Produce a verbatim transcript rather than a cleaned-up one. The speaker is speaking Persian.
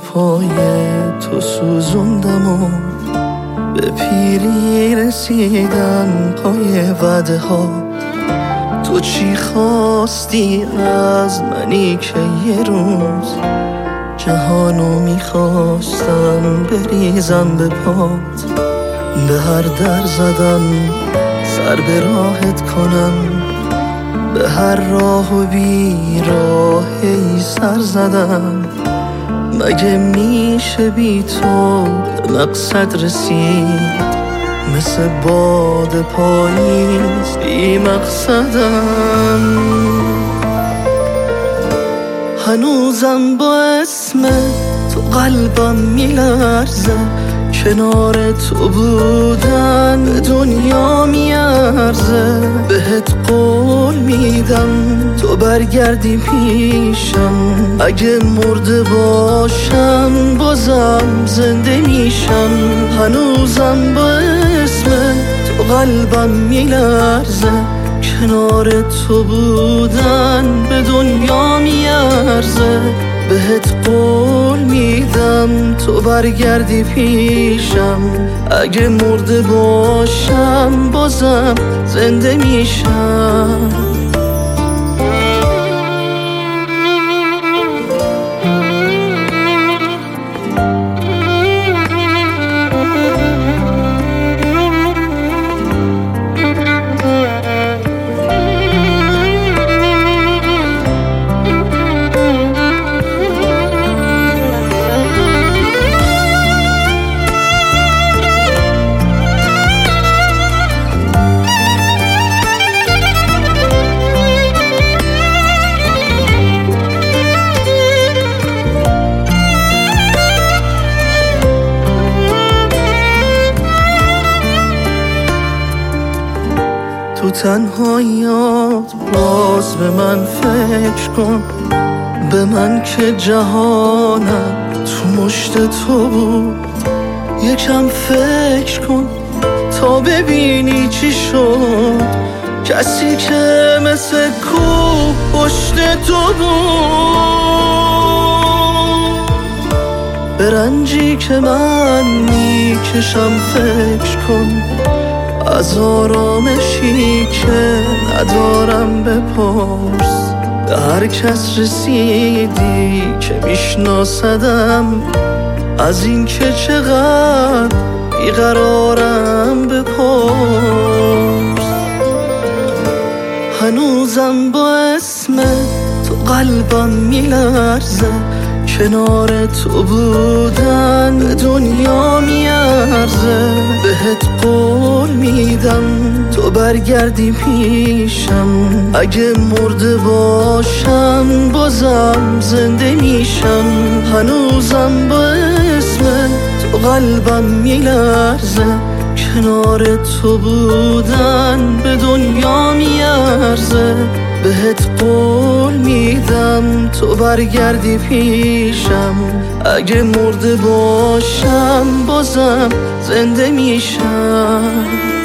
پای تو سوزوندم و به پیری رسیدن پای وعده ها. تو چی خواستی از منی که یه روز جهانو میخواستم بریزم به پات، به هر در زدم سر به راحت کنم، به هر راه و بی راهی سر زدم. مگه میشه بی تو به مقصد رسید؟ مثل باد پاییز بی مقصدم. هنوزم با اسم تو قلبم میلرزه، کنار تو بودن به دنیا میارزه. بهت قول میدم تو برگردی پیشم، اگه مرده باشم بازم زنده میشم. هنوزم با اسم تو قلبم میلرزه، کنار تو بودن به دنیا میارزه. بهت قول میدم تو برگردی پیشم، اگه مرده باشم بازم زنده میشم. تو تنهاییات باز به من فکر کن، به من که جهانم تو مشت تو بود. یکم فکر کن تا ببینی چی شد، کسی که مثل کوه پشت تو بود. به رنجی که من میکشم فکر کن، از آرامشی که ندارم بپرس. به هر کس رسیدی که میشناسدم، از این که چقدر بیقرارم بپرس. هنوزم با اسم تو قلبم میلرزه، کنار تو بودن به دنیا میارزه. بهت قول میدم تو برگردی پیشم، اگه مرده باشم بازم زنده میشم. هنوزم با اسم تو قلبم میلرزه، کنار تو بودن به دنیا میارزه. بهت قول میدم تو برگردی پیشم، اگه مرده باشم بازم زنده میشم.